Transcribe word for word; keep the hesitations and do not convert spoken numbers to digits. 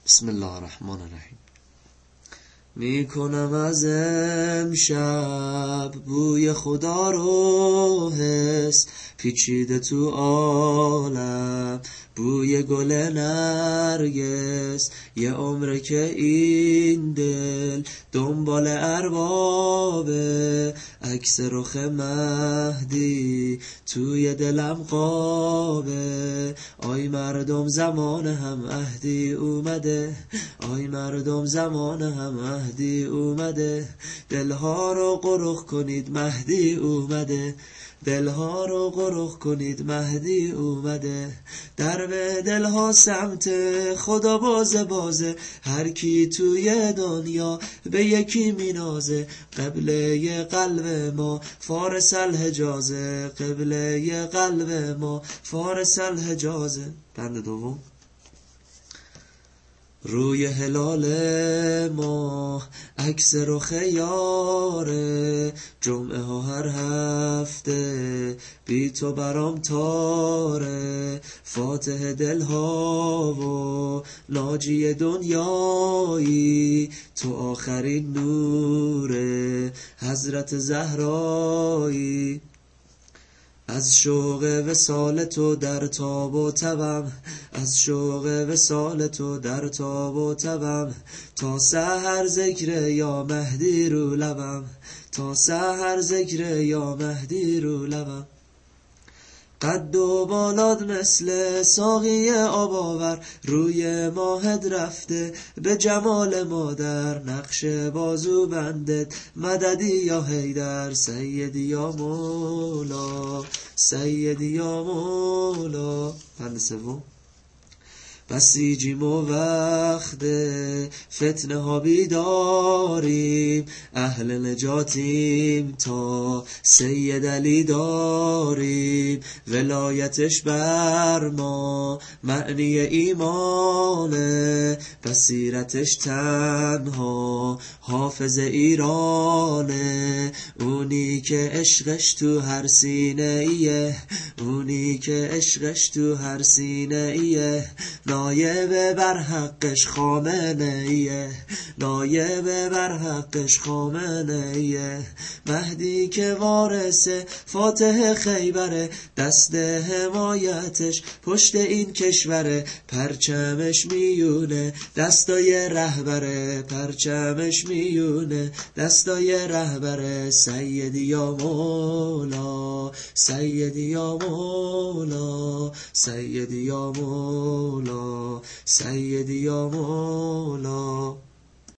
بسم الله الرحمن الرحیم. میکنم از امشب بوی خدا رو حس، پیچیده تو عالم بوی گل نرگس. یه عمره که این دل دنبال اربابه، عکس رخ مهدی توی دلم قابه. آی مردم زمان هم مهدی اومده، آی مردم زمان هم مهدی اومده. دلها رو قرخ کنید مهدی اومده، دلها رو قرخ کنید مهدی اومده. در به دلها سمت خدا بازه بازه، هر کی توی دنیا به یکی مینازه. قبله قلب ما فارس الحجازه، قبله قلب ما فارس الحجازه. بند دوم. روی هلال ماه عکس رخ یاره، جمعه ها هر هفته بی تو برام تاره. فاتح دلها و ناجی دنیایی، تو آخرین نوره حضرت زهرایی. از شوق وصال تو در تاب و تبم، از شوق وصال تو در تاب و تبم. تا سحر ذکر یا مهدی رو لبم، تا سحر ذکر یا مهدی رو لبم. قد و بالاد مثل ساقی آب آور، روی ماهت رفته به جمال مادر. نقش بازو بندت مددی یا حیدر، سیدی یا مولا، سیدی یا مولا. بند سوم. بسیجیم و وقت فتنه ها بیداریم، اهل نجاتیم تا سید علی داریم. ولایتش بر ما معنی ایمانه، بصیرتش تنها حافظ ایرانه. اونی که عشقش تو هر سینه ایه، اونی که عشقش تو هر سینه ایه. نایب بر حقش خامنه ایه، نایب بر حقش خامنه ایه. مهدی که وارث فاتح خیبره، دست حمایتش پشت این کشوره. پرچمش میونه دستای رهبره، پرچمش میونه دستای رهبره. سیدی یا مولا، سیدی یا مولا، سیدی یا مولا، سیدی یا مولا.